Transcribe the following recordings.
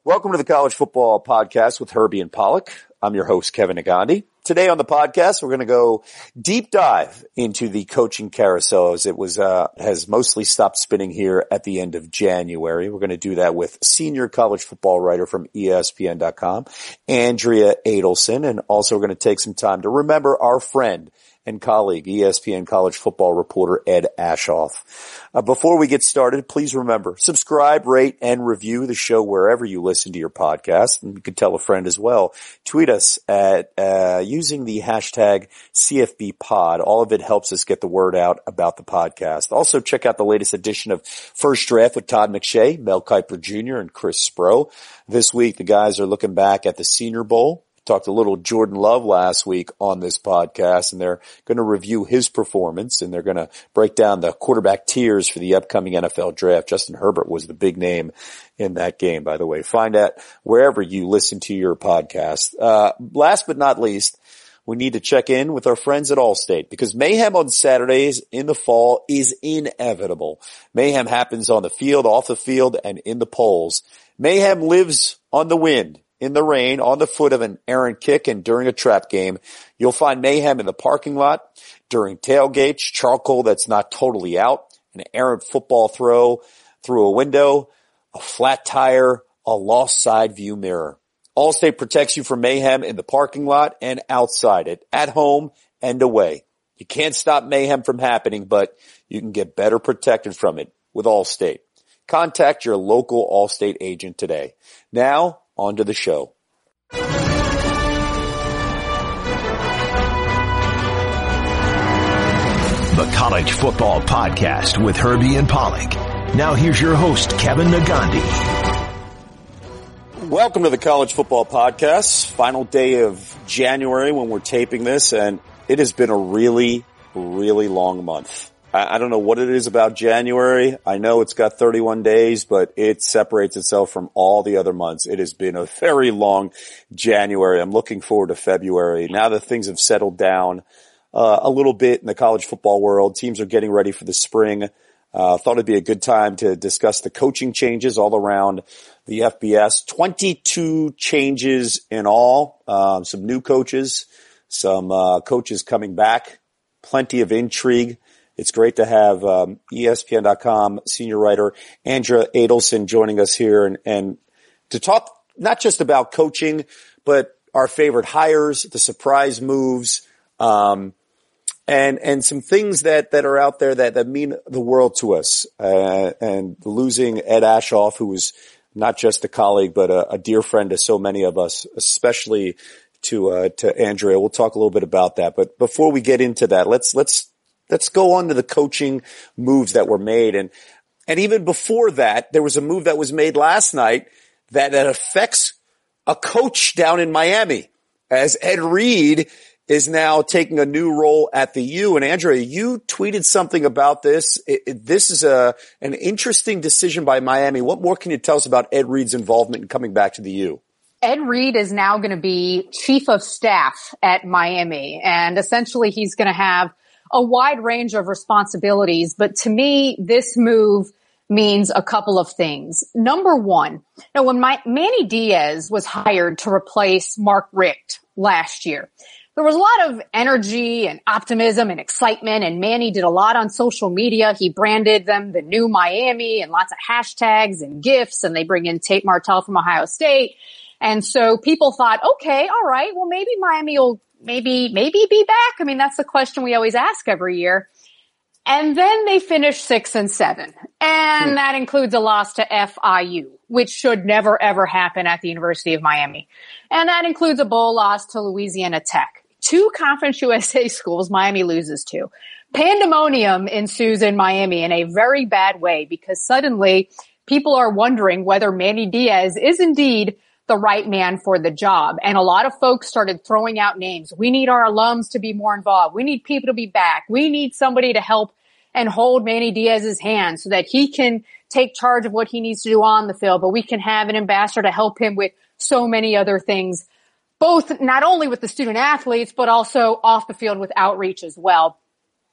Welcome to the College Football Podcast with Herbie and Pollock. I'm your host, Kevin Nagandi. Today on the podcast, we're going to go deep dive into the coaching carousel as it has mostly stopped spinning here at the end of January. We're going to do that with senior college football writer from ESPN.com, Andrea Adelson, and also we're going to take some time to remember our friend and colleague, ESPN college football reporter Ed Aschoff. Before we get started, please remember, subscribe, rate, and review the show wherever you listen to your podcast. And you can tell a friend as well. Tweet us at using the hashtag CFBpod. All of it helps us get the word out about the podcast. Also, check out the latest edition of First Draft with Todd McShay, Mel Kiper Jr., and Chris Spro. This week, the guys are looking back at the Senior Bowl. Talked a little Jordan Love last week on this podcast, and they're going to review his performance, and they're going to break down the quarterback tiers for the upcoming NFL draft. Justin Herbert was the big name in that game, by the way. Find out wherever you listen to your podcast. Last but not least, we need to check in with our friends at Allstate because mayhem on Saturdays in the fall is inevitable. Mayhem happens on the field, off the field, and in the polls. Mayhem lives on the wind, in the rain, on the foot of an errant kick, and during a trap game. You'll find mayhem in the parking lot, during tailgates, charcoal that's not totally out, an errant football throw through a window, a flat tire, a lost side view mirror. Allstate protects you from mayhem in the parking lot and outside it, at home and away. You can't stop mayhem from happening, but you can get better protected from it with Allstate. Contact your local Allstate agent today. Now, on to the show. The College Football Podcast with Herbie and Pollock. Now here's your host, Kevin Nagandi. Welcome to the College Football Podcast. Final day of January when we're taping this, and it has been a really, really long month. I don't know what it is about January. I know it's got 31 days, but it separates itself from all the other months. It has been a very long January. I'm looking forward to February. Now that things have settled down a little bit in the college football world, teams are getting ready for the spring. Thought it'd be a good time to discuss the coaching changes all around the FBS. 22 changes in all. Some new coaches, some coaches coming back, plenty of intrigue. It's great to have ESPN.com senior writer Andrea Adelson joining us here and to talk not just about coaching, but our favorite hires, the surprise moves, and some things that are out there that mean the world to us. And losing Ed Aschoff, who was not just a colleague, but a dear friend to so many of us, especially to Andrea. We'll talk a little bit about that. But before we get into that, let's go on to the coaching moves that were made. And even before that, there was a move that was made last night that affects a coach down in Miami, as Ed Reed is now taking a new role at the U. And Andrea, you tweeted something about this. This is an interesting decision by Miami. What more can you tell us about Ed Reed's involvement in coming back to the U? Ed Reed is now going to be chief of staff at Miami, and essentially he's going to have a wide range of responsibilities. But to me, this move means a couple of things. Number one, now when Manny Diaz was hired to replace Mark Richt last year, there was a lot of energy and optimism and excitement, and Manny did a lot on social media. He branded them the new Miami and lots of hashtags and GIFs, and they bring in Tate Martell from Ohio State. And so people thought, okay, all right, well maybe Miami will maybe be back. I mean, that's the question we always ask every year. And then they finished 6-7. And that includes a loss to FIU, which should never ever happen at the University of Miami. And that includes a bowl loss to Louisiana Tech. 2 Conference USA schools Miami loses to. Pandemonium ensues in Miami in a very bad way because suddenly people are wondering whether Manny Diaz is indeed the right man for the job. And a lot of folks started throwing out names. We need our alums to be more involved. We need people to be back. We need somebody to help and hold Manny Diaz's hand so that he can take charge of what he needs to do on the field. But we can have an ambassador to help him with so many other things, both not only with the student athletes, but also off the field with outreach as well.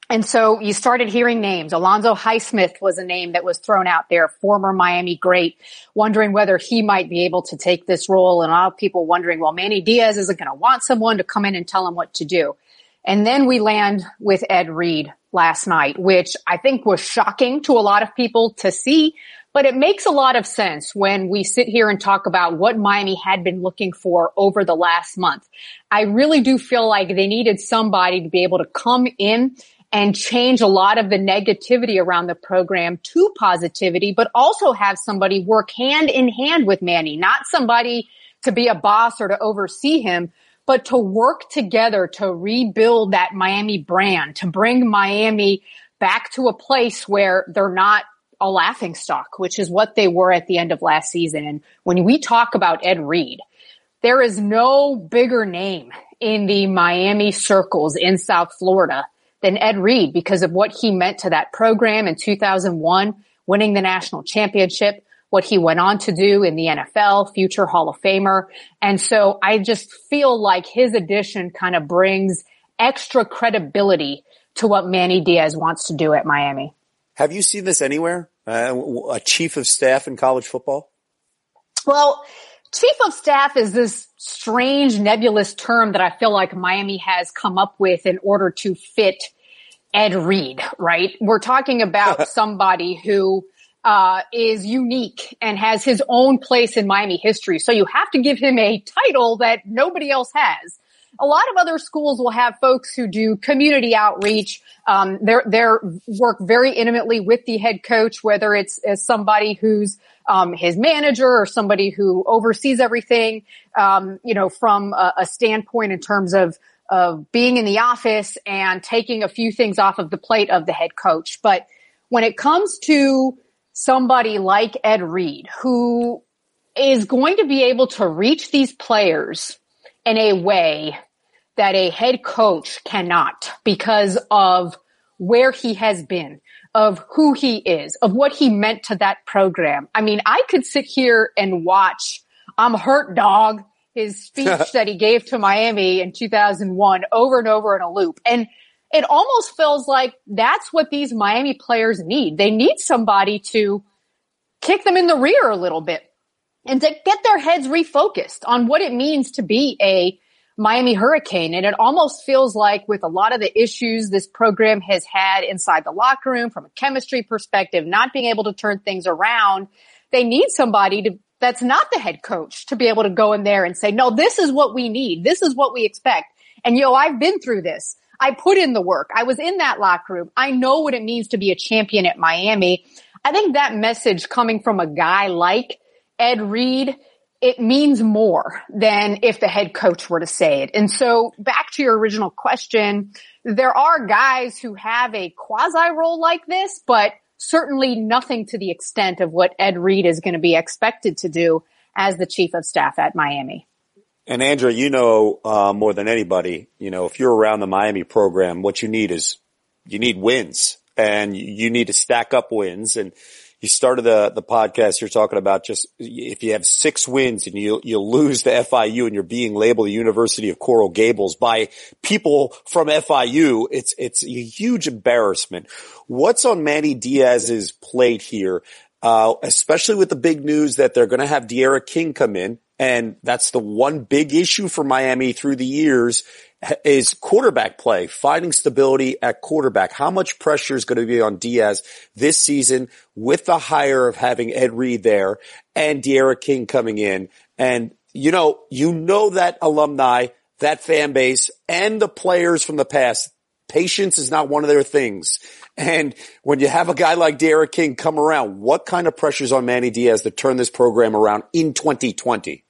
And so you started hearing names. Alonzo Highsmith was a name that was thrown out there, former Miami great, wondering whether he might be able to take this role. And a lot of people wondering, well, Manny Diaz isn't going to want someone to come in and tell him what to do. And then we land with Ed Reed last night, which I think was shocking to a lot of people to see. But it makes a lot of sense when we sit here and talk about what Miami had been looking for over the last month. I really do feel like they needed somebody to be able to come in and change a lot of the negativity around the program to positivity, but also have somebody work hand in hand with Manny, not somebody to be a boss or to oversee him, but to work together to rebuild that Miami brand, to bring Miami back to a place where they're not a laughingstock, which is what they were at the end of last season. And when we talk about Ed Reed, there is no bigger name in the Miami circles in South Florida than Ed Reed because of what he meant to that program in 2001, winning the national championship, what he went on to do in the NFL, future Hall of Famer. And so I just feel like his addition kind of brings extra credibility to what Manny Diaz wants to do at Miami. Have you seen this anywhere? A chief of staff in college football? Well, chief of staff is this strange nebulous term that I feel like Miami has come up with in order to fit Ed Reed, right? We're talking about somebody who is unique and has his own place in Miami history. So you have to give him a title that nobody else has. A lot of other schools will have folks who do community outreach. They work very intimately with the head coach, whether it's as somebody who's his manager or somebody who oversees everything, from a standpoint in terms of being in the office and taking a few things off of the plate of the head coach. But when it comes to somebody like Ed Reed, who is going to be able to reach these players in a way that a head coach cannot because of where he has been, of who he is, of what he meant to that program. I mean, I could sit here and watch I'm Hurt Dog, his speech that he gave to Miami in 2001 over and over in a loop. And it almost feels like that's what these Miami players need. They need somebody to kick them in the rear a little bit and to get their heads refocused on what it means to be a Miami Hurricane. And it almost feels like with a lot of the issues this program has had inside the locker room from a chemistry perspective, not being able to turn things around, they need somebody that's not the head coach to be able to go in there and say, no, this is what we need. This is what we expect. And I've been through this. I put in the work. I was in that locker room. I know what it means to be a champion at Miami. I think that message coming from a guy like Ed Reed, it means more than if the head coach were to say it. And so back to your original question, there are guys who have a quasi role like this, but certainly nothing to the extent of what Ed Reed is going to be expected to do as the chief of staff at Miami. And Andrea, more than anybody, if you're around the Miami program, what you need wins, and you need to stack up wins. And you started the podcast, you're talking about just if you have 6 wins and you lose to FIU and you're being labeled the University of Coral Gables by people from FIU, it's a huge embarrassment. What's on Manny Diaz's plate here, especially with the big news that they're going to have D'Eriq King come in? And that's the one big issue for Miami through the years is quarterback play, finding stability at quarterback. How much pressure is going to be on Diaz this season with the hire of having Ed Reed there and D'Eriq King coming in? And you know that alumni, that fan base, and the players from the past, patience is not one of their things. And when you have a guy like D'Eriq King come around, what kind of pressure is on Manny Diaz to turn this program around in 2020?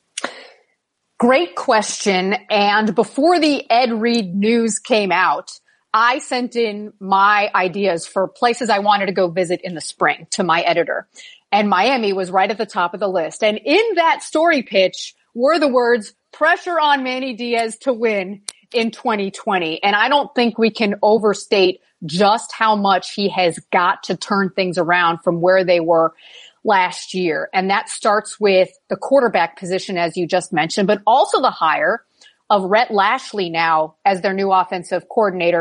Great question. And before the Ed Reed news came out, I sent in my ideas for places I wanted to go visit in the spring to my editor. And Miami was right at the top of the list. And in that story pitch were the words, pressure on Manny Diaz to win in 2020. And I don't think we can overstate just how much he has got to turn things around from where they were last year. And that starts with the quarterback position, as you just mentioned, but also the hire of Rhett Lashley now as their new offensive coordinator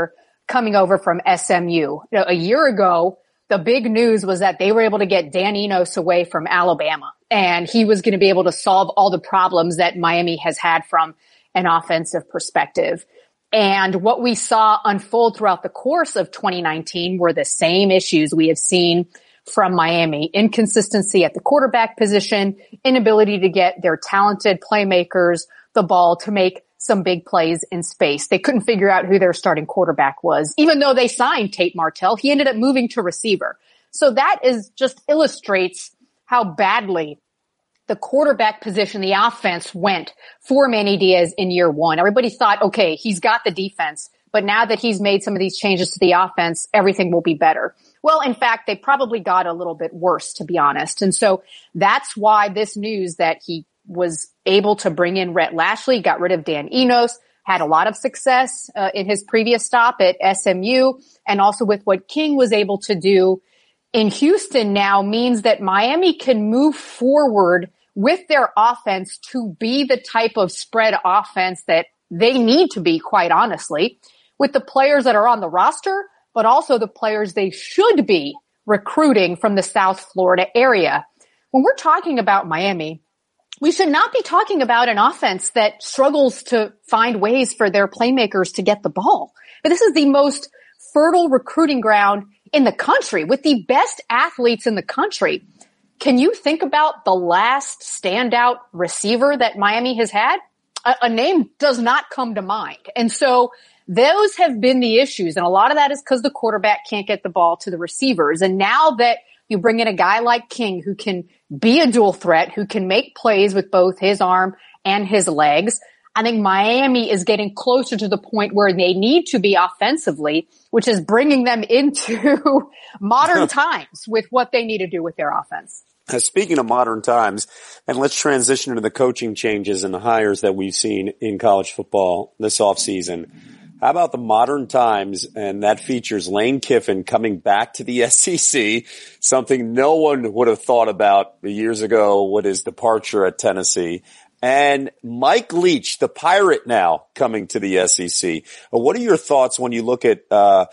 coming over from SMU. A year ago, the big news was that they were able to get Dan Enos away from Alabama, and he was going to be able to solve all the problems that Miami has had from an offensive perspective. And what we saw unfold throughout the course of 2019 were the same issues we had seen from Miami: inconsistency at the quarterback position, inability to get their talented playmakers the ball to make some big plays in space. They couldn't figure out who their starting quarterback was. Even though they signed Tate Martell, he ended up moving to receiver. So that is just illustrates how badly the quarterback position, the offense, went for Manny Diaz in year one. Everybody thought, okay, he's got the defense, but now that he's made some of these changes to the offense, everything will be better. Well, in fact, they probably got a little bit worse, to be honest. And so that's why this news that he was able to bring in Rhett Lashlee, got rid of Dan Enos, had a lot of success in his previous stop at SMU, and also with what King was able to do in Houston now means that Miami can move forward with their offense to be the type of spread offense that they need to be, quite honestly, with the players that are on the roster, but also the players they should be recruiting from the South Florida area. When we're talking about Miami, we should not be talking about an offense that struggles to find ways for their playmakers to get the ball. But this is the most fertile recruiting ground in the country with the best athletes in the country. Can you think about the last standout receiver that Miami has had? A name does not come to mind. And so those have been the issues. And a lot of that is because the quarterback can't get the ball to the receivers. And now that you bring in a guy like King who can be a dual threat, who can make plays with both his arm and his legs, I think Miami is getting closer to the point where they need to be offensively, which is bringing them into modern times with what they need to do with their offense. Speaking of modern times, and let's transition to the coaching changes and the hires that we've seen in college football this offseason. How about the modern times? And that features Lane Kiffin coming back to the SEC, something no one would have thought about years ago with his departure at Tennessee. And Mike Leach, the Pirate, now coming to the SEC. What are your thoughts when you look at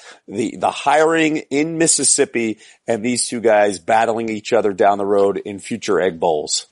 the hiring in Mississippi and these two guys battling each other down the road in future Egg Bowls?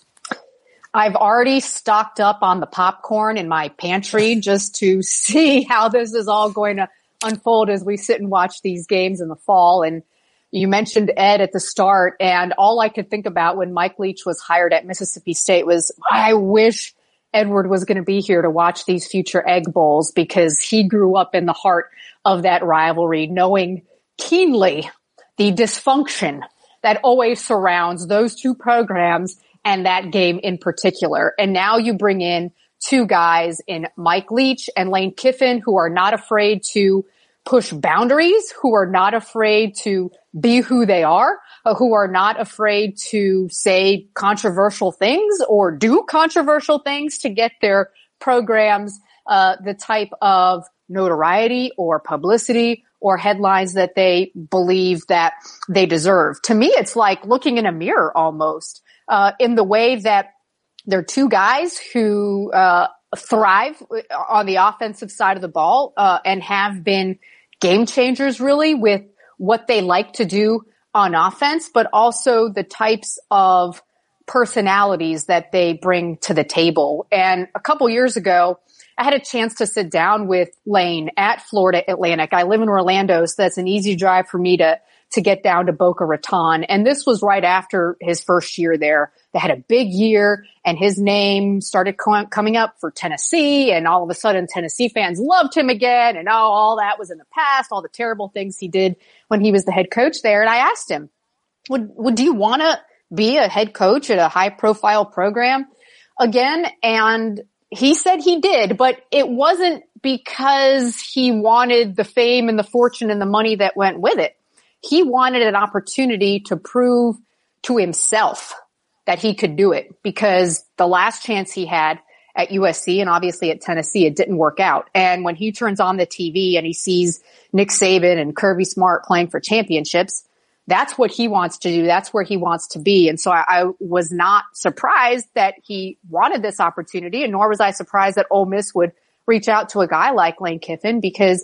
I've already stocked up on the popcorn in my pantry just to see how this is all going to unfold as we sit and watch these games in the fall. And you mentioned Ed at the start, and all I could think about when Mike Leach was hired at Mississippi State was, I wish Edward was going to be here to watch these future Egg Bowls, because he grew up in the heart of that rivalry, knowing keenly the dysfunction that always surrounds those two programs and that game in particular. And now you bring in two guys in Mike Leach and Lane Kiffin who are not afraid to push boundaries, who are not afraid to be who they are, who are not afraid to say controversial things or do controversial things to get their programs the type of notoriety or publicity or headlines that they believe that they deserve. To me, it's like looking in a mirror almost. In the way that they're two guys who thrive on the offensive side of the ball and have been game changers really with what they like to do on offense, but also the types of personalities that they bring to the table. And a couple years ago, I had a chance to sit down with Lane at Florida Atlantic. I live in Orlando, so that's an easy drive for me to get down to Boca Raton. And this was right after his first year there. They had a big year and his name started coming up for Tennessee, and all of a sudden Tennessee fans loved him again. And all that was in the past, all the terrible things he did when he was the head coach there. And I asked him, would you want to be a head coach at a high profile program again? And he said he did, but it wasn't because he wanted the fame and the fortune and the money that went with it. He wanted an opportunity to prove to himself that he could do it, because the last chance he had at USC and obviously at Tennessee, it didn't work out. And when he turns on the TV and he sees Nick Saban and Kirby Smart playing for championships, that's what he wants to do. That's where he wants to be. And so I was not surprised that he wanted this opportunity, and nor was I surprised that Ole Miss would reach out to a guy like Lane Kiffin, because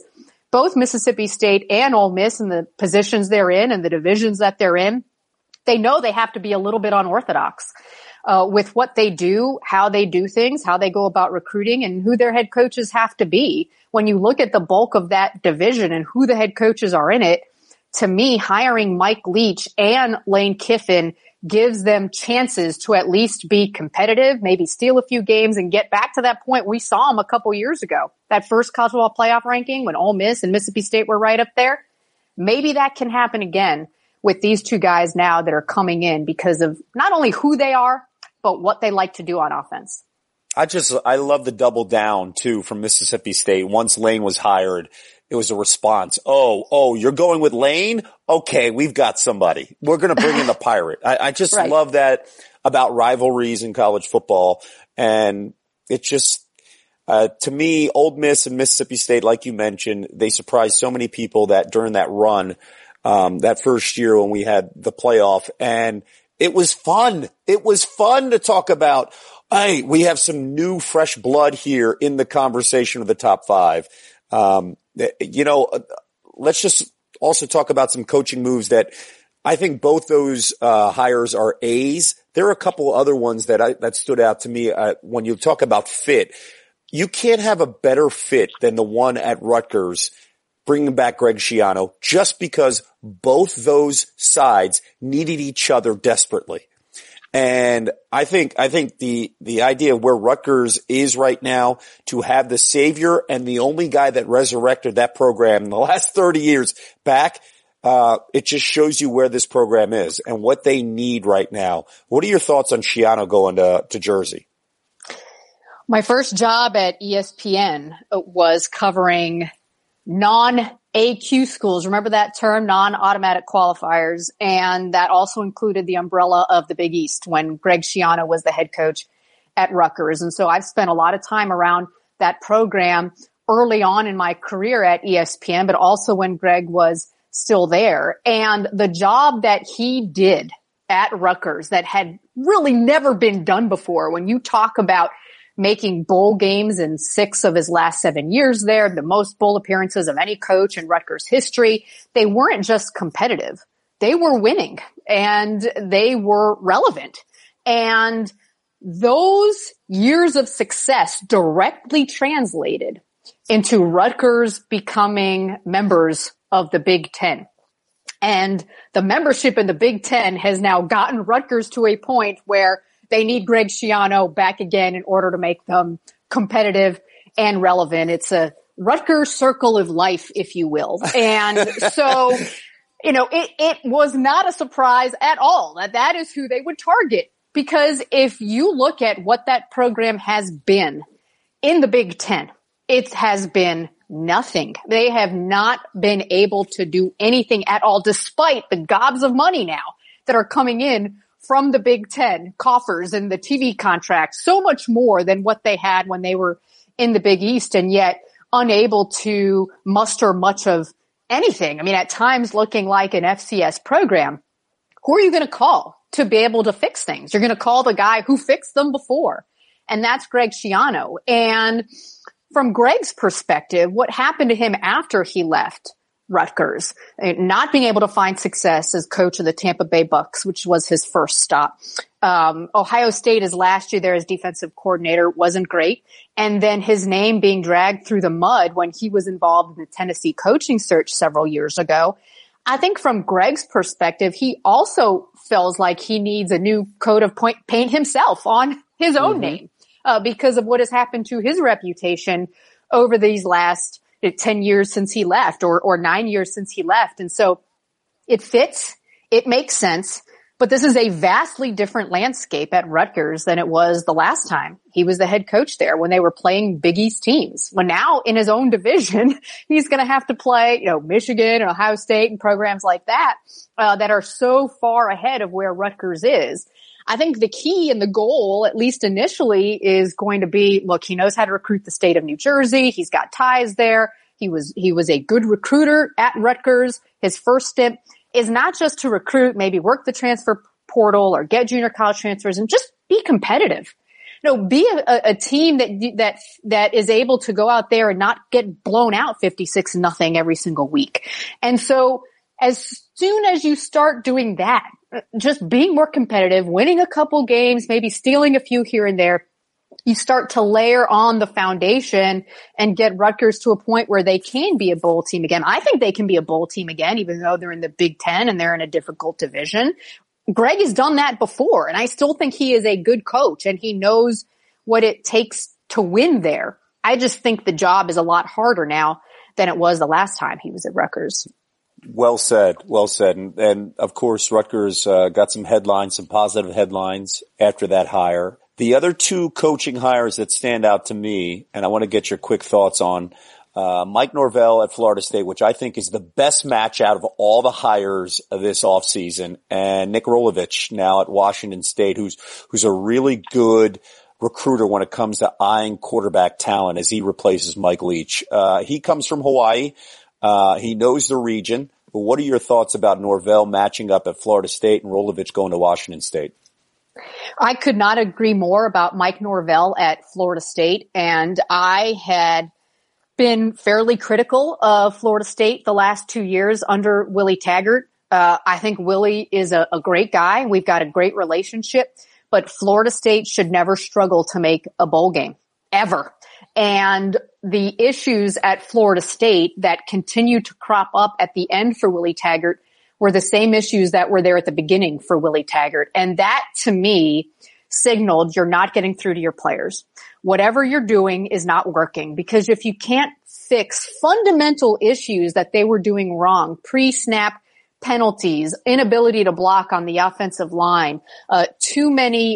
both Mississippi State and Ole Miss and the positions they're in and the divisions that they're in, they know they have to be a little bit unorthodox with what they do, how they do things, how they go about recruiting, and who their head coaches have to be. When you look at the bulk of that division and who the head coaches are in it, to me, hiring Mike Leach and Lane Kiffin gives them chances to at least be competitive, maybe steal a few games and get back to that point we saw them a couple years ago. That first college football playoff ranking when Ole Miss and Mississippi State were right up there. Maybe that can happen again with these two guys now that are coming in because of not only who they are, but what they like to do on offense. I love the double down too from Mississippi State. Once Lane was hired, it was a response. Oh, you're going with Lane? Okay, we've got somebody. We're going to bring in the Pirate. I just right. love that about rivalries in college football. And it just, to me, Ole Miss and Mississippi State, like you mentioned, they surprised so many people that during that run, that first year when we had the playoff, and it was fun. It was fun to talk about, hey, we have some new fresh blood here in the conversation of the top five. Let's just also talk about some coaching moves that I think both those hires are A's. There are a couple other ones that stood out to me when you talk about fit. You can't have a better fit than the one at Rutgers, bringing back Greg Schiano, just because both those sides needed each other desperately. And I think the idea of where Rutgers is right now, to have the savior and the only guy that resurrected that program in the last 30 years back, it just shows you where this program is and what they need right now. What are your thoughts on Schiano going to Jersey? My first job at ESPN was covering non-AQ schools. Remember that term, non-automatic qualifiers. And that also included the umbrella of the Big East when Greg Schiano was the head coach at Rutgers. And so I've spent a lot of time around that program early on in my career at ESPN, but also when Greg was still there. And the job that he did at Rutgers that had really never been done before, when you talk about making bowl games in 6 of his last 7 years there, the most bowl appearances of any coach in Rutgers history. They weren't just competitive. They were winning and they were relevant. And those years of success directly translated into Rutgers becoming members of the Big Ten. And the membership in the Big Ten has now gotten Rutgers to a point where they need Greg Schiano back again in order to make them competitive and relevant. It's a Rutgers circle of life, if you will. And so, it was not a surprise at all that is who they would target. Because if you look at what that program has been in the Big Ten, it has been nothing. They have not been able to do anything at all, despite the gobs of money now that are coming in from the Big Ten coffers and the TV contracts, so much more than what they had when they were in the Big East, and yet unable to muster much of anything. I mean, at times looking like an FCS program. Who are you going to call to be able to fix things? You're going to call the guy who fixed them before, and that's Greg Schiano. And from Greg's perspective, what happened to him after he left Rutgers, not being able to find success as coach of the Tampa Bay Bucks, which was his first stop. Ohio State, his last year there as defensive coordinator, wasn't great. And then his name being dragged through the mud when he was involved in the Tennessee coaching search several years ago. I think from Greg's perspective, he also feels like he needs a new coat of paint himself on his own name, because of what has happened to his reputation over these last 10 years since he left, or 9 years since he left. And so it fits, it makes sense, but this is a vastly different landscape at Rutgers than it was the last time he was the head coach there when they were playing Big East teams. Well, now in his own division, he's going to have to play, Michigan and Ohio State and programs like that, that are so far ahead of where Rutgers is. I think the key and the goal, at least initially, is going to be, look, he knows how to recruit the state of New Jersey. He's got ties there. He was a good recruiter at Rutgers. His first stint is not just to recruit, maybe work the transfer portal or get junior college transfers and just be competitive. be a team that is able to go out there and not get blown out 56-0 every single week. And so as soon as you start doing that, just being more competitive, winning a couple games, maybe stealing a few here and there, you start to layer on the foundation and get Rutgers to a point where they can be a bowl team again. I think they can be a bowl team again, even though they're in the Big Ten and they're in a difficult division. Greg has done that before, and I still think he is a good coach and he knows what it takes to win there. I just think the job is a lot harder now than it was the last time he was at Rutgers. Well said. Well said. And of course, Rutgers got some headlines, some positive headlines after that hire. The other two coaching hires that stand out to me, and I want to get your quick thoughts on, Mike Norvell at Florida State, which I think is the best match out of all the hires of this offseason, and Nick Rolovich now at Washington State, who's a really good recruiter when it comes to eyeing quarterback talent as he replaces Mike Leach. He comes from Hawaii. He knows the region. But what are your thoughts about Norvell matching up at Florida State and Rolovich going to Washington State? I could not agree more about Mike Norvell at Florida State, and I had been fairly critical of Florida State the last 2 years under Willie Taggart. I think Willie is a great guy. We've got a great relationship, but Florida State should never struggle to make a bowl game, ever. And the issues at Florida State that continue to crop up at the end for Willie Taggart were the same issues that were there at the beginning for Willie Taggart. And that, to me, signaled you're not getting through to your players. Whatever you're doing is not working, because if you can't fix fundamental issues that they were doing wrong, pre-snap penalties, inability to block on the offensive line, too many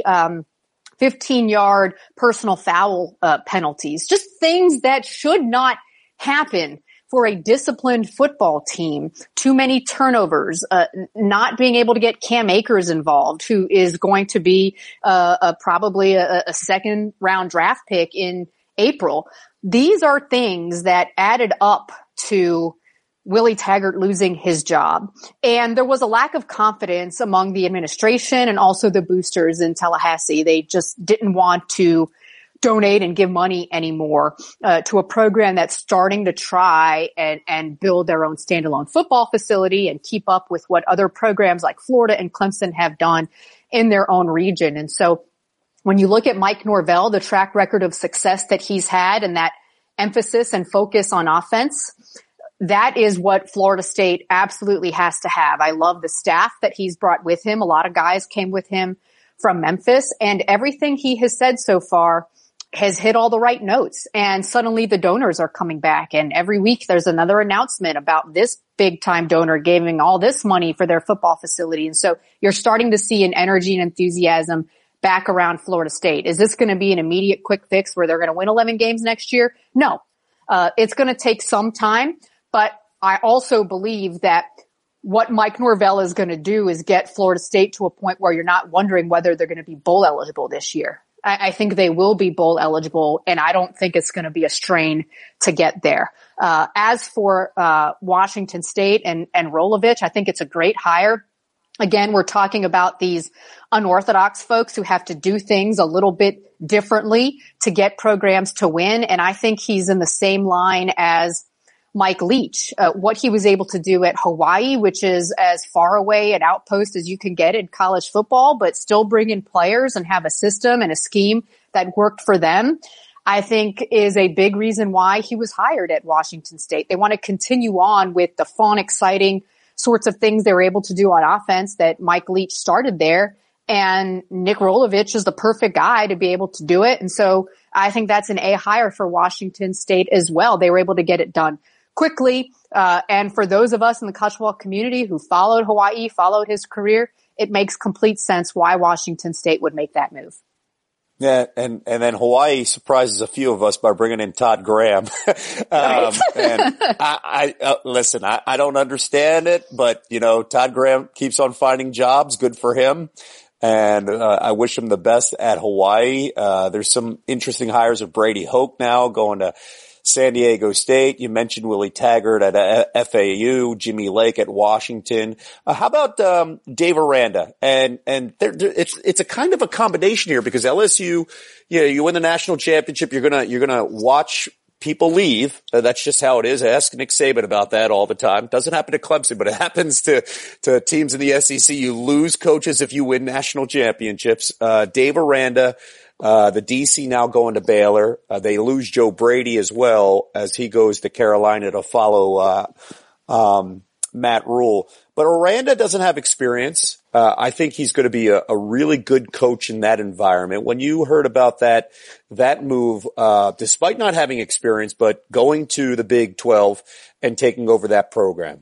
15-yard personal foul penalties, just things that should not happen for a disciplined football team, too many turnovers, not being able to get Cam Akers involved, who is going to be probably a second round draft pick in April. These are things that added up to Willie Taggart losing his job. And there was a lack of confidence among the administration and also the boosters in Tallahassee. They just didn't want to donate and give money anymore to a program that's starting to try and build their own standalone football facility and keep up with what other programs like Florida and Clemson have done in their own region. And so when you look at Mike Norvell, the track record of success that he's had and that emphasis and focus on offense, that is what Florida State absolutely has to have. I love the staff that he's brought with him. A lot of guys came with him from Memphis, and everything he has said so far has hit all the right notes. And suddenly the donors are coming back, and every week there's another announcement about this big time donor giving all this money for their football facility. And so you're starting to see an energy and enthusiasm back around Florida State. Is this going to be an immediate quick fix where they're going to win 11 games next year? No. It's going to take some time, but I also believe that what Mike Norvell is going to do is get Florida State to a point where you're not wondering whether they're going to be bowl eligible this year. I think they will be bowl eligible, and I don't think it's going to be a strain to get there. As for Washington State and Rolovich, I think it's a great hire. Again, we're talking about these unorthodox folks who have to do things a little bit differently to get programs to win, and I think he's in the same line as Mike Leach, what he was able to do at Hawaii, which is as far away an outpost as you can get in college football, but still bring in players and have a system and a scheme that worked for them, I think is a big reason why he was hired at Washington State. They want to continue on with the fun, exciting sorts of things they were able to do on offense that Mike Leach started there. And Nick Rolovich is the perfect guy to be able to do it. And so I think that's an A hire for Washington State as well. They were able to get it done quickly. And for those of us in the college football community who followed Hawaii, followed his career, it makes complete sense why Washington State would make that move. Yeah, and then Hawaii surprises a few of us by bringing in Todd Graham. And I listen, I don't understand it, but Todd Graham keeps on finding jobs. Good for him. And I wish him the best at Hawaii. There's some interesting hires of Brady Hoke now going to San Diego State. You mentioned Willie Taggart at FAU, Jimmy Lake at Washington. How about Dave Aranda? And it's a kind of a combination here because LSU, you win the national championship, you're gonna watch people leave. That's just how it is. I ask Nick Saban about that all the time. Doesn't happen to Clemson, but it happens to teams in the SEC. You lose coaches if you win national championships. Dave Aranda, the DC now going to Baylor. They lose Joe Brady as well as he goes to Carolina to follow Matt Rule. But Aranda doesn't have experience. I think he's going to be a really good coach in that environment. When you heard about that move, despite not having experience, but going to the Big 12 and taking over that program.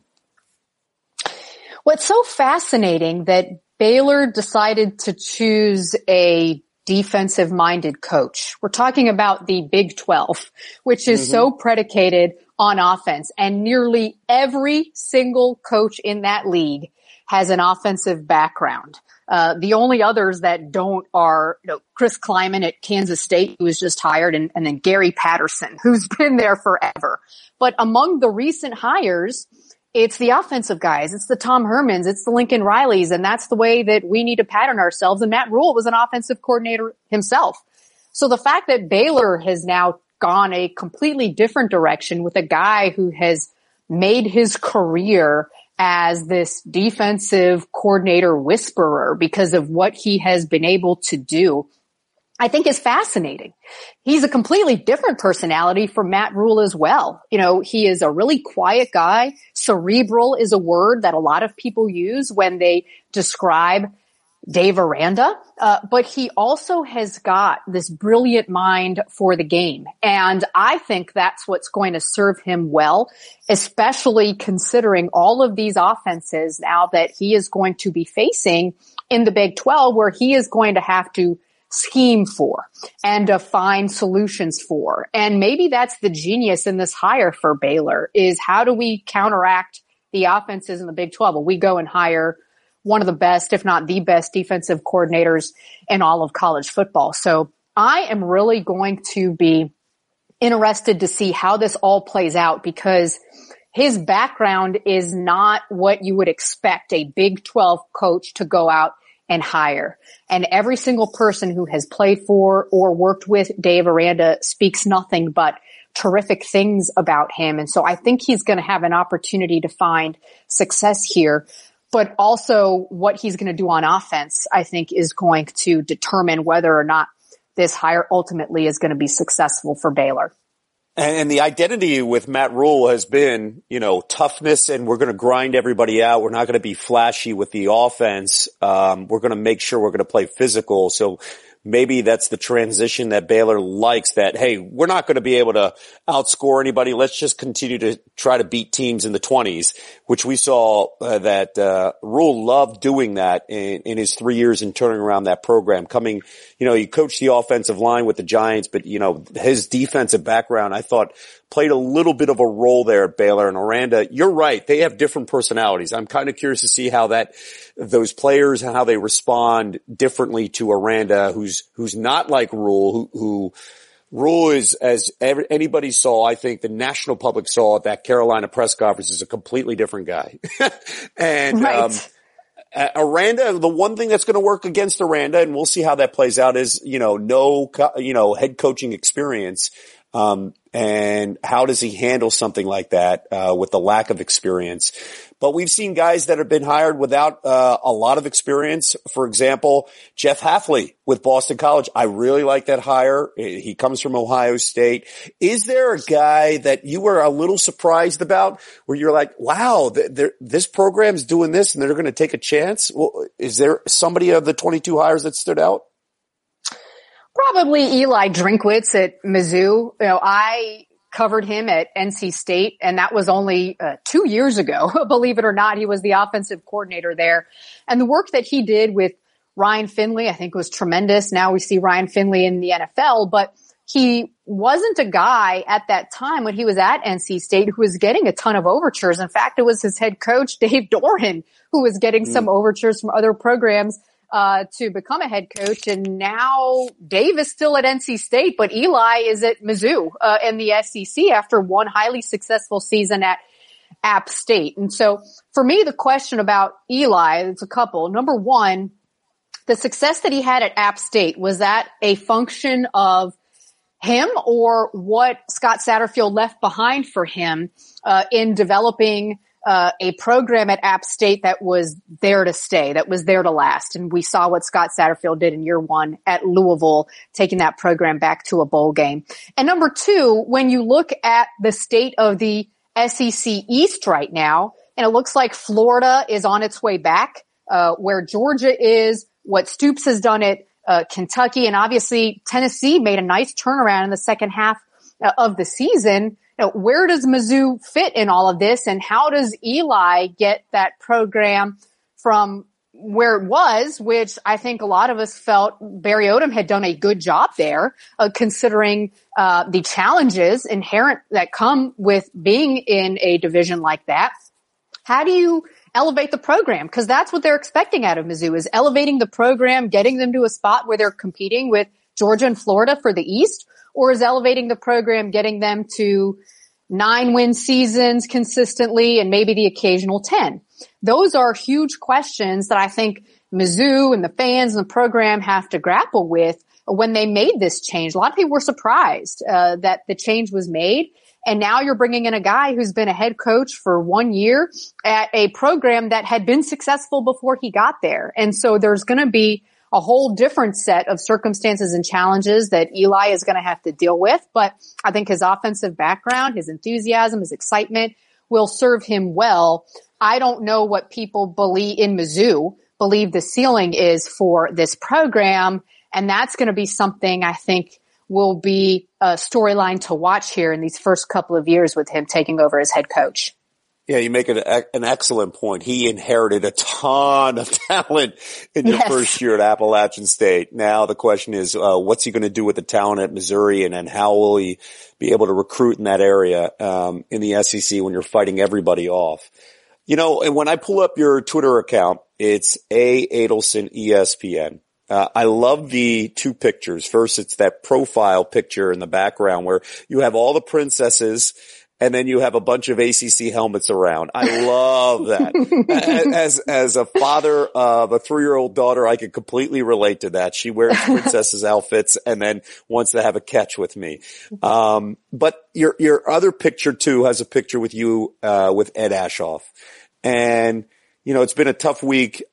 Well, it's so fascinating that Baylor decided to choose a defensive-minded coach. We're talking about the Big 12, which is so predicated on offense. And nearly every single coach in that league has an offensive background. The only others that don't are, Chris Kleiman at Kansas State, who was just hired, and then Gary Patterson, who's been there forever. But among the recent hires, it's the offensive guys. It's the Tom Hermans. It's the Lincoln Rileys. And that's the way that we need to pattern ourselves. And Matt Rule was an offensive coordinator himself. So the fact that Baylor has now gone a completely different direction with a guy who has made his career as this defensive coordinator whisperer because of what he has been able to do, I think is fascinating. He's a completely different personality from Matt Rule as well. He is a really quiet guy. Cerebral is a word that a lot of people use when they describe Dave Aranda. But he also has got this brilliant mind for the game. And I think that's what's going to serve him well, especially considering all of these offenses now that he is going to be facing in the Big 12, where he is going to have to scheme for and find solutions for. And maybe that's the genius in this hire for Baylor, is how do we counteract the offenses in the Big 12? Well, we go and hire one of the best, if not the best, defensive coordinators in all of college football. So I am really going to be interested to see how this all plays out, because his background is not what you would expect a Big 12 coach to go out and hire. And every single person who has played for or worked with Dave Aranda speaks nothing but terrific things about him. And so I think he's going to have an opportunity to find success here. But also what he's going to do on offense, I think, is going to determine whether or not this hire ultimately is going to be successful for Baylor. And the identity with Matt Rule has been, toughness, and we're going to grind everybody out. We're not going to be flashy with the offense. We're going to make sure we're going to play physical. So maybe that's the transition that Baylor likes, that, hey, we're not going to be able to outscore anybody. Let's just continue to try to beat teams in the 20s, which we saw that Rule loved doing that in his 3 years in turning around that program. He coached the offensive line with the Giants, but, his defensive background, I thought, played a little bit of a role there at Baylor. And Aranda, you're right, they have different personalities. I'm kind of curious to see how those players and how they respond differently to Aranda, who's not like Rule, who Rule is, as anybody saw, I think the national public saw at that Carolina press conference, is a completely different guy. And right. Aranda, the one thing that's going to work against Aranda, and we'll see how that plays out, is no head coaching experience. And how does he handle something like that with the lack of experience? But we've seen guys that have been hired without a lot of experience. For example, Jeff Hafley with Boston College. I really like that hire. He comes from Ohio State. Is there a guy that you were a little surprised about, where you're like, wow, this program's doing this and they're going to take a chance? Well, is there somebody of the 22 hires that stood out? Probably Eli Drinkwitz at Mizzou. I covered him at NC State, and that was only 2 years ago. Believe it or not, he was the offensive coordinator there. And the work that he did with Ryan Finley, I think, was tremendous. Now we see Ryan Finley in the NFL, but he wasn't a guy at that time when he was at NC State who was getting a ton of overtures. In fact, it was his head coach, Dave Doran, who was getting some overtures from other programs to become a head coach. And now Dave is still at NC State, but Eli is at Mizzou, in the SEC after one highly successful season at App State. And so for me, the question about Eli, it's a couple. Number one, the success that he had at App State, was that a function of him or what Scott Satterfield left behind for him in developing a program at App State that was there to stay, that was there to last? And we saw what Scott Satterfield did in year one at Louisville, taking that program back to a bowl game. And number two, when you look at the state of the SEC East right now, and it looks like Florida is on its way back, where Georgia is, what Stoops has done at Kentucky, and obviously Tennessee made a nice turnaround in the second half of the season. Now, where does Mizzou fit in all of this, and how does Eli get that program from where it was, which I think a lot of us felt Barry Odom had done a good job there, considering the challenges inherent that come with being in a division like that? How do you elevate the program? Because that's what they're expecting out of Mizzou, is elevating the program, getting them to a spot where they're competing with Georgia and Florida for the East, or is elevating the program getting them to 9-win seasons consistently and maybe the occasional 10? Those are huge questions that I think Mizzou and the fans and the program have to grapple with when they made this change. A lot of people were surprised that the change was made. And now you're bringing in a guy who's been a head coach for 1 year at a program that had been successful before he got there. And so there's going to be a whole different set of circumstances and challenges that Eli is going to have to deal with. But I think his offensive background, his enthusiasm, his excitement will serve him well. I don't know what people believe the ceiling is for this program. And that's going to be something I think will be a storyline to watch here in these first couple of years with him taking over as head coach. Yeah, you make an excellent point. He inherited a ton of talent in your first year at Appalachian State. Now the question is, what's he going to do with the talent at Missouri, and how will he be able to recruit in that area in the SEC when you're fighting everybody off? You know, and when I pull up your Twitter account, it's A. Adelson ESPN. I love the two pictures. First, it's that profile picture in the background where you have all the princesses and then you have a bunch of ACC helmets around. I love that. As a father of a 3-year-old daughter, I can completely relate to that. She wears princesses outfits and then wants to have a catch with me. But your other picture too has a picture with you, with Ed Ashoff. And, you know, it's been a tough week,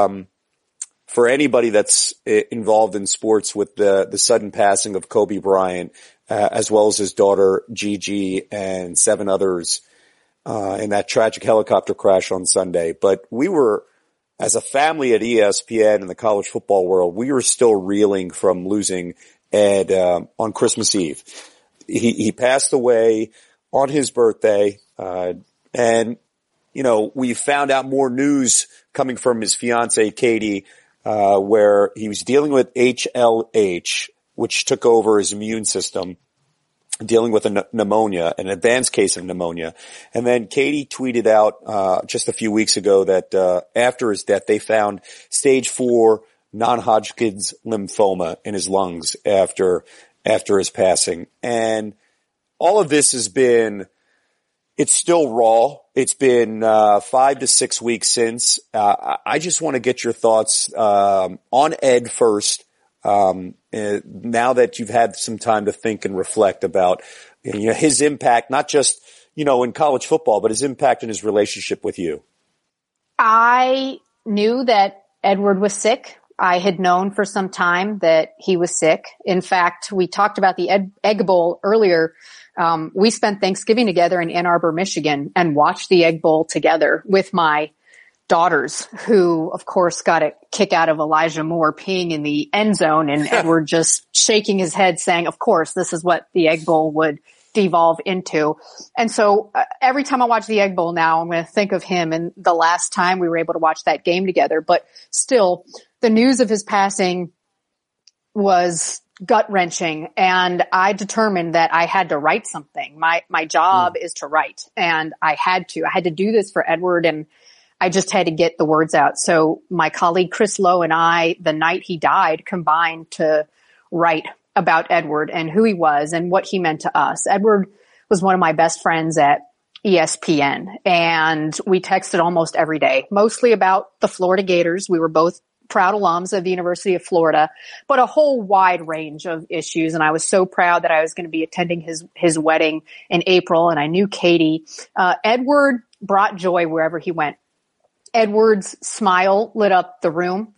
for anybody that's involved in sports with the sudden passing of Kobe Bryant, as well as his daughter Gigi and 7 others, in that tragic helicopter crash on Sunday. But we were, as a family at ESPN and the college football world, we were still reeling from losing Ed, on Christmas Eve. He passed away on his birthday, and, you know, we found out more news coming from his fiancée, Katie, where he was dealing with HLH, which took over his immune system, dealing with a pneumonia, an advanced case of pneumonia. And then Katie tweeted out, just a few weeks ago that, after his death, they found stage 4 non-Hodgkin's lymphoma in his lungs after his passing. And all of this has been, it's still raw. It's been 5 to 6 weeks since. I just want to get your thoughts on Ed first. Now that you've had some time to think and reflect about, you know, his impact, not just, you know, in college football, but his impact in his relationship with you. I knew that Edward was sick. I had known for some time that he was sick. In fact, we talked about the Egg Bowl earlier. We spent Thanksgiving together in Ann Arbor, Michigan, and watched the Egg Bowl together with my daughters, who, of course, got a kick out of Elijah Moore peeing in the end zone, and Edward just shaking his head saying, of course, this is what the Egg Bowl would devolve into. And so every time I watch the Egg Bowl now, I'm going to think of him and the last time we were able to watch that game together. But still, the news of his passing was gut-wrenching, and I determined that I had to write something. My job is to write, and I had to do this for Edward. And I just had to get the words out. So my colleague Chris Lowe and I, the night he died, combined to write about Edward and who he was and what he meant to us. Edward was one of my best friends at ESPN, and we texted almost every day, mostly about the Florida Gators. We were both proud alums of the University of Florida, but a whole wide range of issues. And I was so proud that I was going to be attending his wedding in April, and I knew Katie. Edward brought joy wherever he went. Edward's smile lit up the room,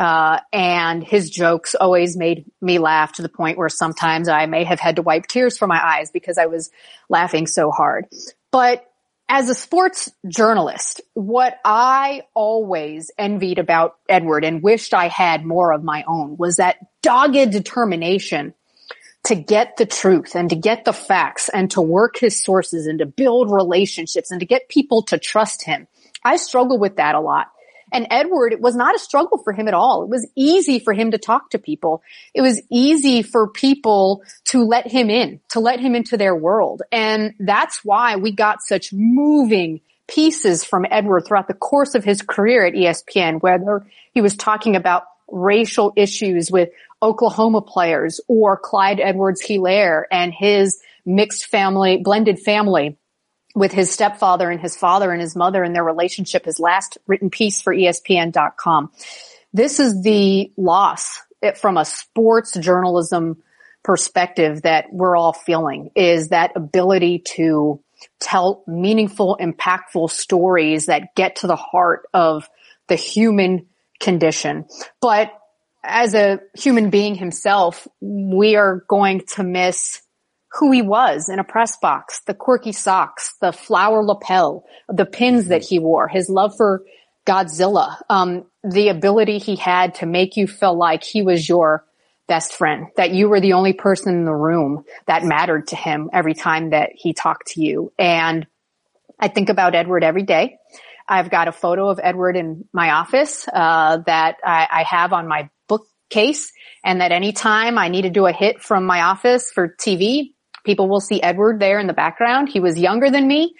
and his jokes always made me laugh to the point where sometimes I may have had to wipe tears from my eyes because I was laughing so hard. But as a sports journalist, what I always envied about Edward and wished I had more of my own was that dogged determination to get the truth and to get the facts and to work his sources and to build relationships and to get people to trust him. I struggle with that a lot. And Edward, it was not a struggle for him at all. It was easy for him to talk to people. It was easy for people to let him into their world. And that's why we got such moving pieces from Edward throughout the course of his career at ESPN, whether he was talking about racial issues with Oklahoma players or Clyde Edwards-Helaire and his mixed family, blended family, with his stepfather and his father and his mother and their relationship, his last written piece for ESPN.com. This is the loss from a sports journalism perspective that we're all feeling, is that ability to tell meaningful, impactful stories that get to the heart of the human condition. But as a human being himself, we are going to miss who he was in a press box, the quirky socks, the flower lapel, the pins that he wore, his love for Godzilla, the ability he had to make you feel like he was your best friend, that you were the only person in the room that mattered to him every time that he talked to you. And I think about Edward every day. I've got a photo of Edward in my office that I have on my bookcase, and that anytime I need to do a hit from my office for TV, people will see Edward there in the background. He was younger than me,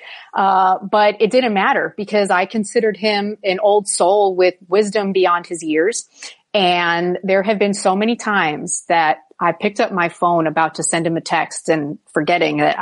but it didn't matter because I considered him an old soul with wisdom beyond his years. And there have been so many times that I picked up my phone about to send him a text and forgetting that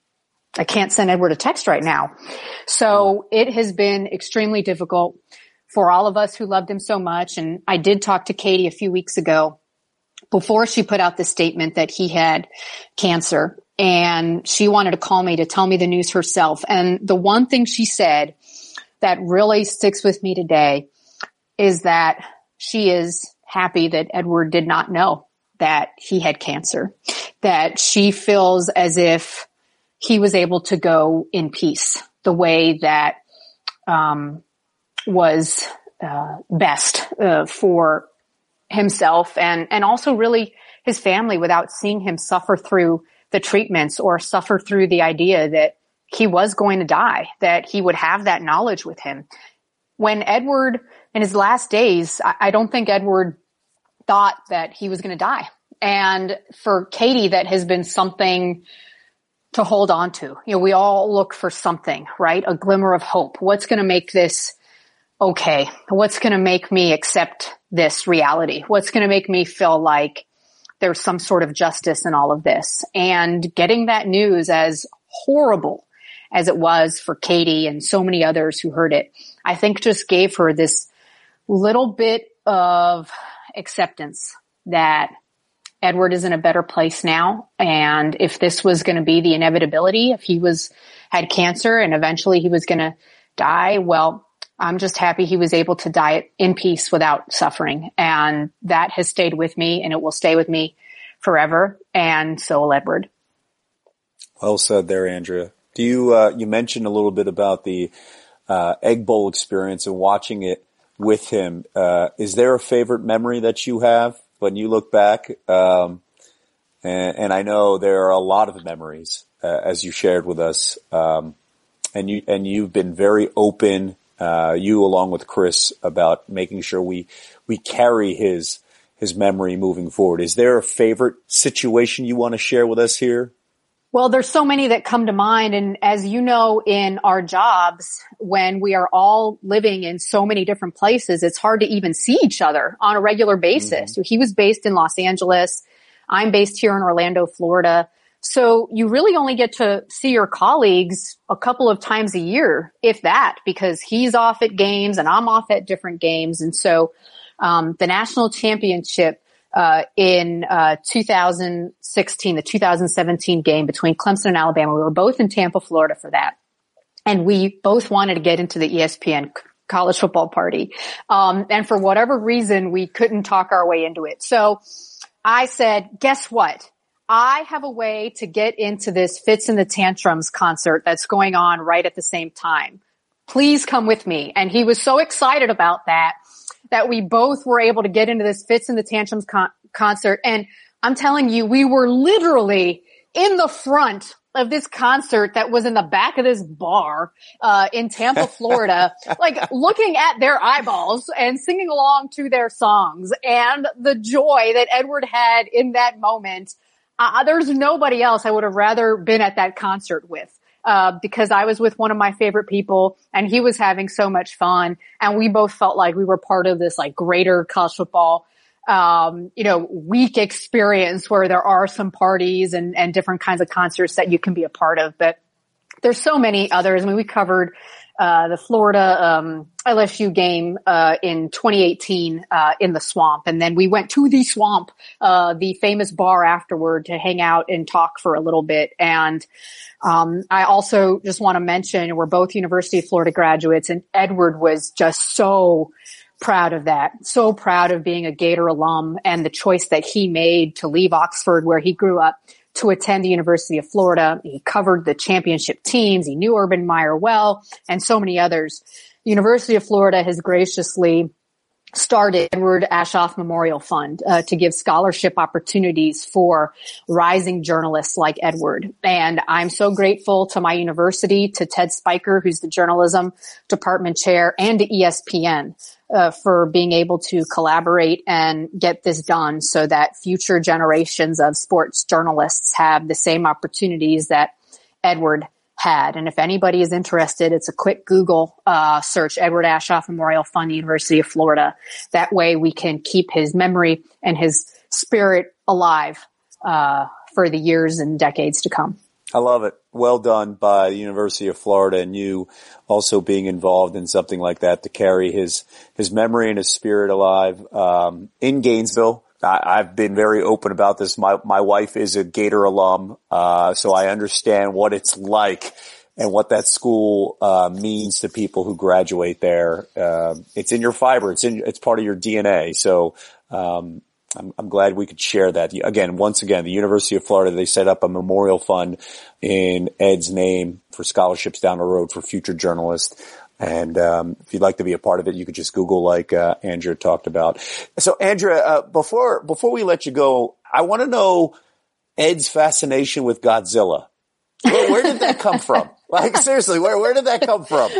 I can't send Edward a text right now. So it has been extremely difficult for all of us who loved him so much. And I did talk to Katie a few weeks ago before she put out the statement that he had cancer. And she wanted to call me to tell me the news herself. And the one thing she said that really sticks with me today is that she is happy that Edward did not know that he had cancer, that she feels as if he was able to go in peace the way that was best for himself and also really his family, without seeing him suffer through the treatments or suffer through the idea that he was going to die, that he would have that knowledge with him. When Edward, in his last days, I don't think Edward thought that he was going to die. And for Katie, that has been something to hold on to. You know, we all look for something, right? A glimmer of hope. What's going to make this okay? What's going to make me accept this reality? What's going to make me feel like there's some sort of justice in all of this? And getting that news, as horrible as it was for Katie and so many others who heard it, I think just gave her this little bit of acceptance that Edward is in a better place now. And if this was going to be the inevitability, if he had cancer and eventually he was going to die, well, I'm just happy he was able to die in peace without suffering. And that has stayed with me, and it will stay with me forever. And so will Edward. Well said there, Andrea. Do you mentioned a little bit about the Egg Bowl experience and watching it with him. Is there a favorite memory that you have when you look back? And I know there are a lot of memories, as you shared with us. And you've been very open, you along with Chris, about making sure we carry his memory moving forward. Is there a favorite situation you want to share with us here? Well, there's so many that come to mind. And as you know, in our jobs, when we are all living in so many different places, it's hard to even see each other on a regular basis. Mm-hmm. He was based in Los Angeles. I'm based here in Orlando, Florida. So you really only get to see your colleagues a couple of times a year, if that, because he's off at games and I'm off at different games. And so, the national championship, in 2016, the 2017 game between Clemson and Alabama. We were both in Tampa, Florida for that. And we both wanted to get into the ESPN college football party. And for whatever reason, we couldn't talk our way into it. So I said, guess what? I have a way to get into this Fitz and the Tantrums concert that's going on right at the same time. Please come with me. And he was so excited about that we both were able to get into this Fitz and the Tantrums concert. And I'm telling you, we were literally in the front of this concert that was in the back of this bar, in Tampa, Florida, like looking at their eyeballs and singing along to their songs. And the joy that Edward had in that moment, there's nobody else I would have rather been at that concert with. Because I was with one of my favorite people and he was having so much fun and we both felt like we were part of this like greater college football, week experience where there are some parties and different kinds of concerts that you can be a part of. But there's so many others. I mean, we covered, the Florida, LSU game, in 2018, in the Swamp. And then we went to the Swamp, the famous bar afterward to hang out and talk for a little bit. And, I also just want to mention we're both University of Florida graduates and Edward was just so proud of that. So proud of being a Gator alum and the choice that he made to leave Oxford where he grew up to attend the University of Florida. He covered the championship teams. He knew Urban Meyer well and so many others. The University of Florida has graciously started Edward Aschoff Memorial Fund to give scholarship opportunities for rising journalists like Edward. And I'm so grateful to my university, to Ted Spiker, who's the journalism department chair, and to ESPN for being able to collaborate and get this done so that future generations of sports journalists have the same opportunities that Edward had. And if anybody is interested, it's a quick Google search, Edward Aschoff Memorial Fund, University of Florida. That way we can keep his memory and his spirit alive for the years and decades to come. I love it. Well done by the University of Florida and you also being involved in something like that to carry his memory and his spirit alive in Gainesville. I've been very open about this. My wife is a Gator alum, so I understand what it's like and what that school means to people who graduate there. It's in your fiber. It's part of your DNA. So I'm glad we could share that. Once again, the University of Florida, they set up a memorial fund in Ed's name for scholarships down the road for future journalists. And if you'd like to be a part of it, you could just Google like Andrea talked about. So Andrea, before we let you go, I want to know Ed's fascination with Godzilla. Where did that come from? Like seriously, where did that come from?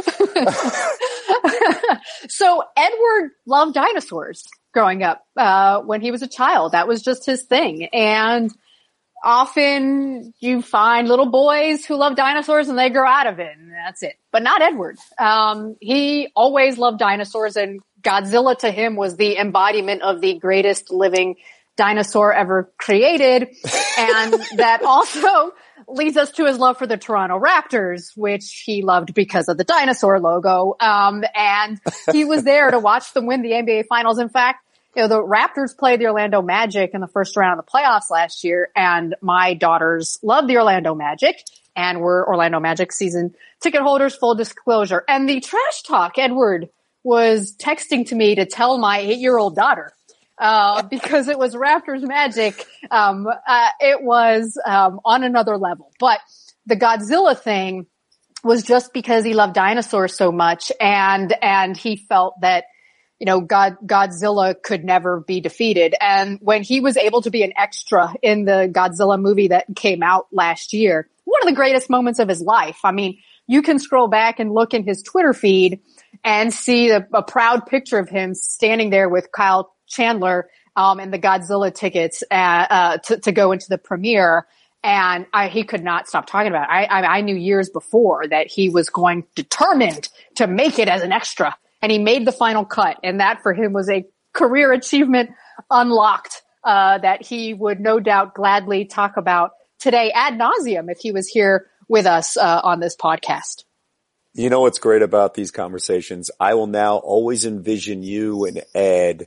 So Edward loved dinosaurs growing up when he was a child. That was just his thing. And often you find little boys who love dinosaurs and they grow out of it and that's it. But not Edward. He always loved dinosaurs and Godzilla to him was the embodiment of the greatest living dinosaur ever created. And that also leads us to his love for the Toronto Raptors, which he loved because of the dinosaur logo. And he was there to watch them win the NBA Finals. In fact, the Raptors played the Orlando Magic in the first round of the playoffs last year, and my daughters love the Orlando Magic, and we're Orlando Magic season ticket holders, full disclosure. And the trash talk Edward was texting to me to tell my 8-year-old daughter, because it was Raptors Magic, it was on another level. But the Godzilla thing was just because he loved dinosaurs so much, and he felt that Godzilla could never be defeated. And when he was able to be an extra in the Godzilla movie that came out last year, one of the greatest moments of his life. I mean, you can scroll back and look in his Twitter feed and see a proud picture of him standing there with Kyle Chandler, and the Godzilla tickets, to go into the premiere. And he could not stop talking about it. I knew years before that he was determined to make it as an extra, and he made the final cut. And that for him was a career achievement unlocked, that he would no doubt gladly talk about today ad nauseum if he was here with us, on this podcast. You know what's great about these conversations? I will now always envision you and Ed,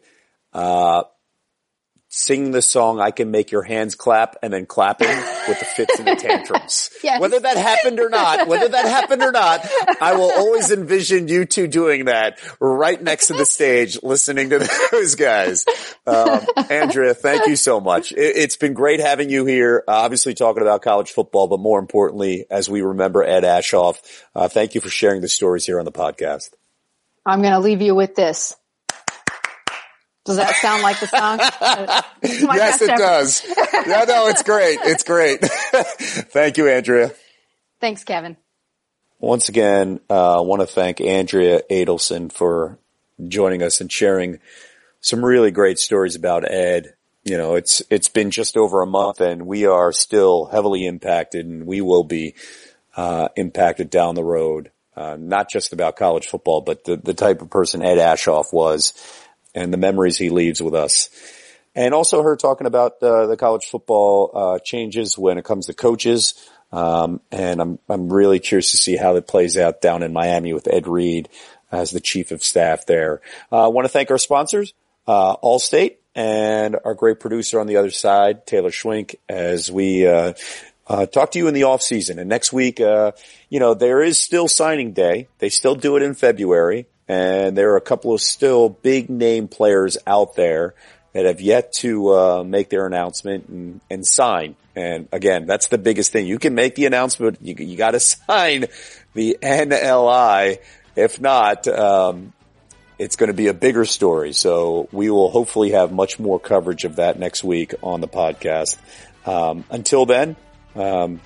sing the song "I Can Make Your Hands Clap" and then clapping with the fits and the tantrums. Yes. Whether that happened or not, I will always envision you two doing that right next to the stage, listening to those guys. Andrea, thank you so much. It's been great having you here, obviously talking about college football, but more importantly, as we remember Ed Aschoff. Thank you for sharing the stories here on the podcast. I'm going to leave you with this. Does that sound like the song? Yes, it does. Yeah, no, it's great. It's great. Thank you, Andrea. Thanks, Kevin. Once again, I want to thank Andrea Adelson for joining us and sharing some really great stories about Ed. You know, it's been just over a month and we are still heavily impacted, and we will be impacted down the road. Not just about college football, but the type of person Ed Aschoff was, and the memories he leaves with us. And also her talking about the college football changes when it comes to coaches. And I'm really curious to see how it plays out down in Miami with Ed Reed as the chief of staff there. I want to thank our sponsors, Allstate, and our great producer on the other side, Taylor Schwink, as we talk to you in the off season. And next week, there is still signing day. They still do it in February. And there are a couple of still big name players out there that have yet to make their announcement and sign. And again, that's the biggest thing. You can make the announcement, you got to sign the NLI. If not, it's going to be a bigger story. So we will hopefully have much more coverage of that next week on the podcast. Until then, on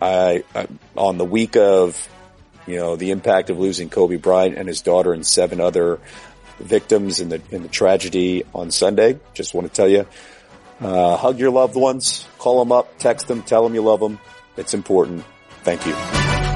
the week of the impact of losing Kobe Bryant and his daughter and 7 other victims in the tragedy on Sunday, just want to tell you, hug your loved ones, call them up, text them, tell them you love them. It's important. Thank you.